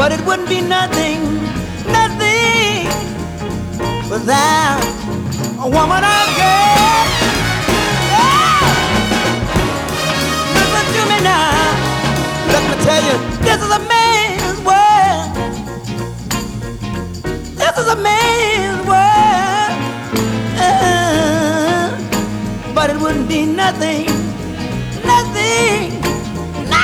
but it wouldn't be nothing, nothing without a woman or girl. Yeah. Listen to me now. Let me tell you, this is a man's world. This is a man's world. But it wouldn't be nothing,